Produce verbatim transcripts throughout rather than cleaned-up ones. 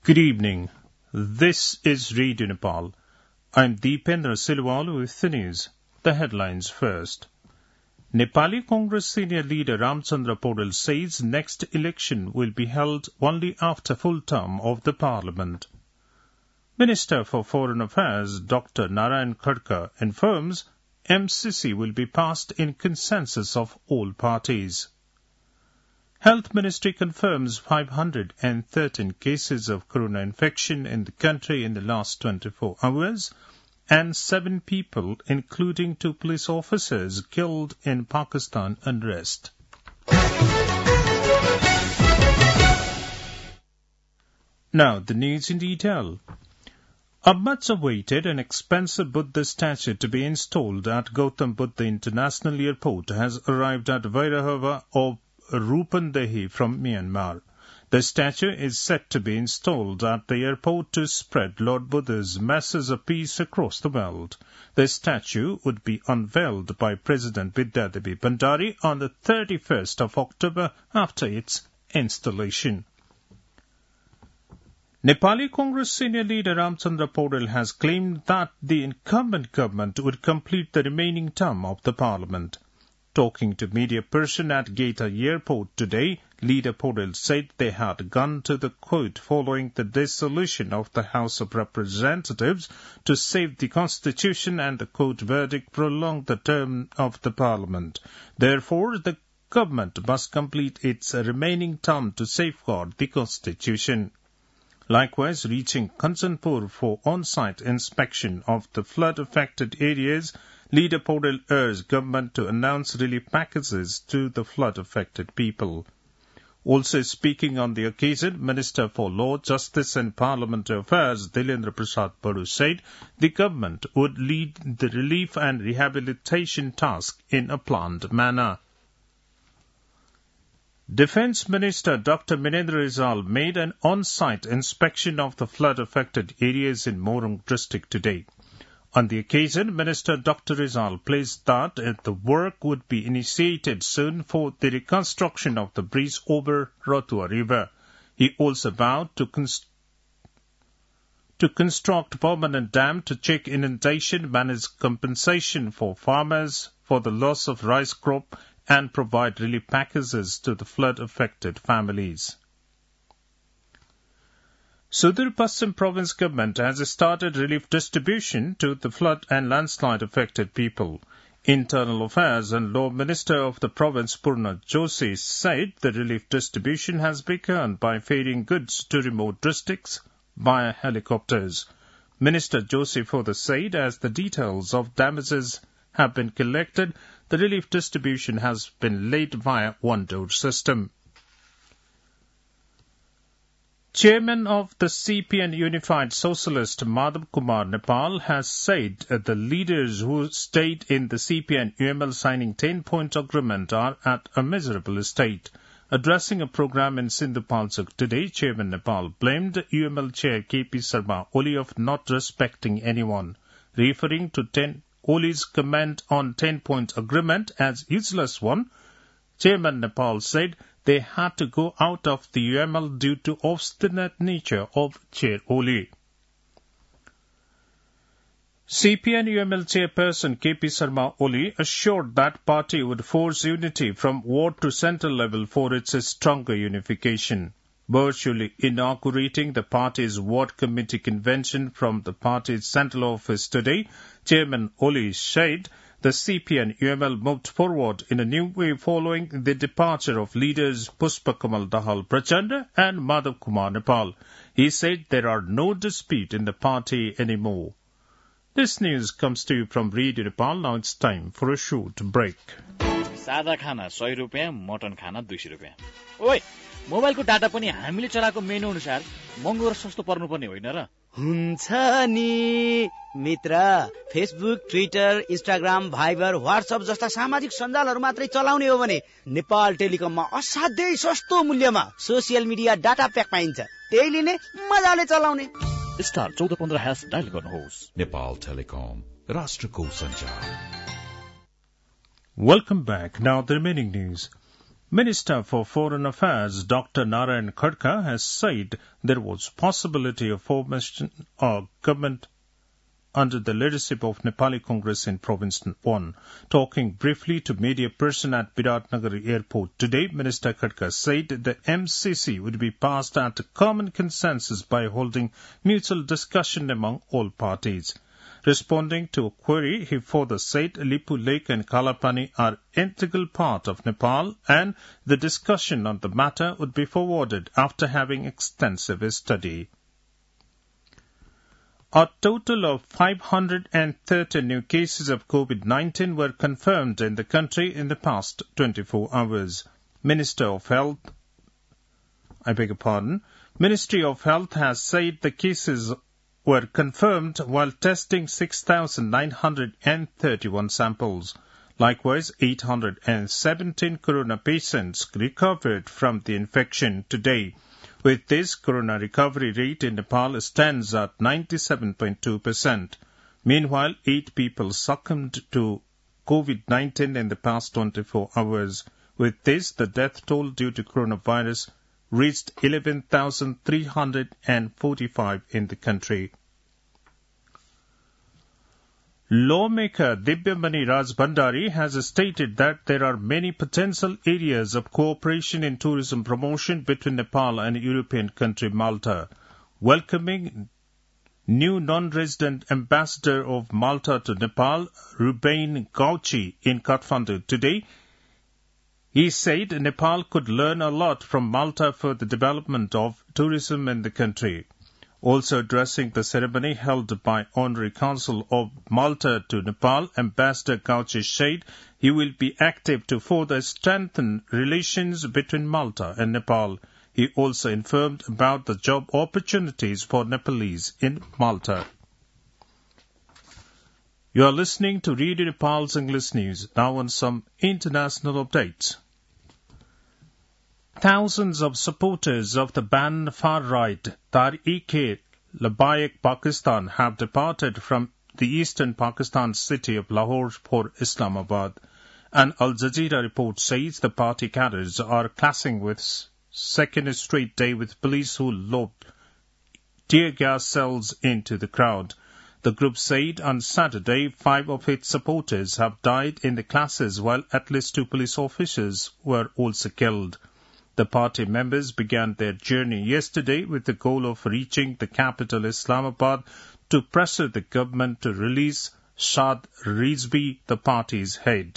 Good evening. This is Radio Nepal. I'm Deependra Silwal with the news. The headlines first. Nepali Congress senior leader Ramchandra Paudel says next election will be held only after full term of the parliament. Minister for Foreign Affairs Doctor Narayan Khadka informs M C C will be passed in consensus of all parties. Health Ministry confirms five hundred thirteen cases of corona infection in the country in the last twenty-four hours, and seven people, including two police officers, killed in Pakistan unrest. Now, the news in detail. A much-awaited and expensive Buddha statue to be installed at Gautam Buddha International Airport has arrived at Vairahava of Rupandehi from Myanmar. The statue is set to be installed at the airport to spread Lord Buddha's message of peace across the world. The statue would be unveiled by President Vidyadevi Bhandari on the thirty-first of October after its installation. Nepali Congress senior leader Ramchandra Paudel has claimed that the incumbent government would complete the remaining term of the parliament. Talking to media person at Geta Airport today, leader Paudel said they had gone to the court following the dissolution of the House of Representatives to save the constitution, and the court verdict prolonged the term of the parliament. Therefore, the government must complete its remaining term to safeguard the constitution. Likewise, reaching Kanchanpur for on-site inspection of the flood-affected areas, Leader Paudel urged government to announce relief packages to the flood-affected people. Also speaking on the occasion, Minister for Law, Justice and Parliamentary Affairs Dilendra Prasad Baru said the government would lead the relief and rehabilitation task in a planned manner. Defence Minister Doctor Minendra Rizal made an on-site inspection of the flood-affected areas in Morung district today. On the occasion, Minister Doctor Rizal placed that the work would be initiated soon for the reconstruction of the bridge over Rotua River. He also vowed to, const- to construct permanent dam to check inundation, manage compensation for farmers for the loss of rice crop, and provide relief packages to the flood-affected families. Sudur Paschim Province government has started relief distribution to the flood and landslide affected people. Internal Affairs and Law Minister of the province Purna Joshi said the relief distribution has begun by ferrying goods to remote districts via helicopters. Minister Joshi further said as the details of damages have been collected, the relief distribution has been laid via one-door system. Chairman of the C P N Unified Socialist Madhav Kumar Nepal has said the leaders who stayed in the C P N U M L signing ten-point agreement are at a miserable state. Addressing a program in Sindhupalchok today, Chairman Nepal blamed U M L Chair K P Sharma Oli of not respecting anyone, referring to ten Oli's comment on ten-point agreement as useless one. Chairman Nepal said they had to go out of the U M L due to obstinate nature of Chair Oli. C P N U M L chairperson K P Sharma Oli assured that party would force unity from ward to central level for its stronger unification. Virtually inaugurating the party's ward committee convention from the party's central office today, Chairman Oli said the C P N U M L moved forward in a new way following the departure of leaders Pushpa Kamal Dahal Prachanda and Madhav Kumar Nepal. He said there are no dispute in the party anymore. This news comes to you from Radio Nepal. Now it's time for a short break. सादा खाना सय रुपैयाँ, mutton खाना दुई सय रुपैयाँ. ओइ, मोबाइलको डाटा पनि हामीले चलाएको मेनु अनुसार महँगो र सस्तो पर्नुपर्ने होइन र? हुन्छ नि मित्र, Facebook, Twitter, Instagram, Viber, WhatsApp जस्ता सामाजिक सञ्जालहरू मात्रै चलाउने हो भने नेपाल टेलिकममा असाध्यै सस्तो मूल्यमा सोसियल मिडिया डाटा प्याक पाइन्छ. त्यही लिने, मजाले चलाउने. स्टार चौध पन्ध्र ह्यास डायल गर्नुहोस्. नेपाल टेलिकम, राष्ट्रको सञ्चार. Welcome back. Now the remaining news. Minister for Foreign Affairs Doctor Narayan Khadka has said there was possibility of formation of government under the leadership of Nepali Congress in Province one. Talking briefly to media person at Biratnagar Airport today, Minister Khadka said the M C C would be passed at a common consensus by holding mutual discussion among all parties. Responding to a query, he further said Lipu Lake and Kalapani are integral part of Nepal and the discussion on the matter would be forwarded after having extensive study. A total of five hundred thirty new cases of COVID nineteen were confirmed in the country in the past twenty-four hours. Minister of Health, I beg your pardon, Ministry of Health has said the cases were confirmed while testing six thousand nine hundred thirty-one samples. Likewise, eight hundred seventeen corona patients recovered from the infection today. With this, corona recovery rate in Nepal stands at ninety-seven point two percent. Meanwhile, eight people succumbed to COVID nineteen in the past twenty-four hours. With this, the death toll due to coronavirus reached eleven thousand three hundred forty-five in the country. Lawmaker Divyamani Rajbhandari has stated that there are many potential areas of cooperation in tourism promotion between Nepal and European country Malta. Welcoming new non-resident ambassador of Malta to Nepal, Ruben Gauchi, in Kathmandu today, he said Nepal could learn a lot from Malta for the development of tourism in the country. Also addressing the ceremony held by Honorary Council of Malta to Nepal, Ambassador Gauchi said he will be active to further strengthen relations between Malta and Nepal. He also informed about the job opportunities for Nepalese in Malta. You are listening to Radio Nepal's English News. Now on some international updates. Thousands of supporters of the banned far-right Tehreek-e-Labbaik Pakistan have departed from the eastern Pakistan city of Lahore for Islamabad. An Al Jazeera report says the party cadres are clashing with second straight day with police who lobbed tear gas cells into the crowd. The group said on Saturday five of its supporters have died in the clashes while at least two police officers were also killed. The party members began their journey yesterday with the goal of reaching the capital Islamabad to pressure the government to release Shad Rizvi, the party's head.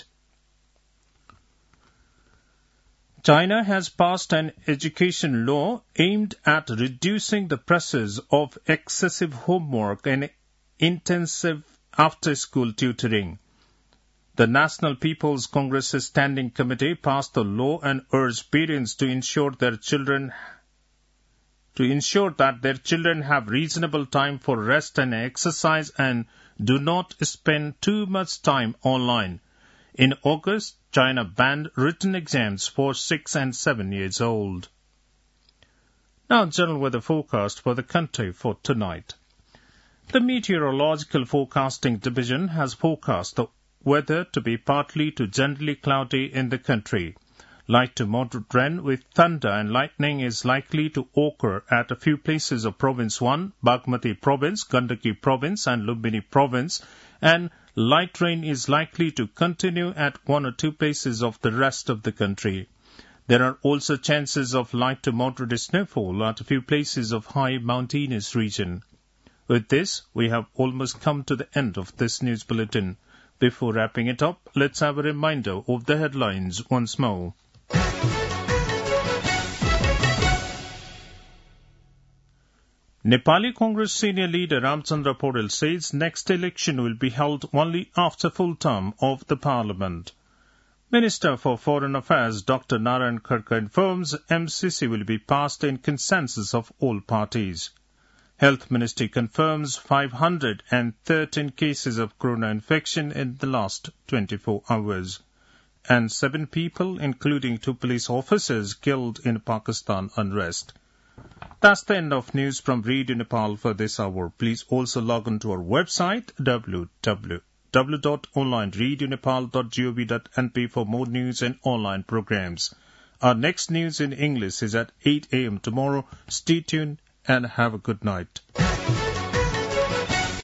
China has passed an education law aimed at reducing the pressures of excessive homework and intensive after-school tutoring. The National People's Congress Standing Committee passed the law and urged parents to ensure their children to ensure that their children have reasonable time for rest and exercise and do not spend too much time online. In August, China banned written exams for six and seven years old. Now, general weather forecast for the country for tonight. The Meteorological Forecasting Division has forecast the weather to be partly to generally cloudy in the country. Light to moderate rain with thunder and lightning is likely to occur at a few places of Province one, Bagmati Province, Gandaki Province and Lumbini Province, and light rain is likely to continue at one or two places of the rest of the country. There are also chances of light to moderate snowfall at a few places of high mountainous region. With this, we have almost come to the end of this news bulletin. Before wrapping it up, let's have a reminder of the headlines once more. Nepali Congress senior leader Ramchandra Paudel says next election will be held only after full term of the parliament. Minister for Foreign Affairs Doctor Narayan Khadka informs M C C will be passed in consensus of all parties. Health Ministry confirms five hundred thirteen cases of corona infection in the last twenty-four hours. And seven people, including two police officers, killed in Pakistan unrest. That's the end of news from Radio Nepal for this hour. Please also log on to our website, w w w dot online radio nepal dot gov dot n p for more news and online programs. Our next news in English is at eight a.m. tomorrow. Stay tuned and have a good night.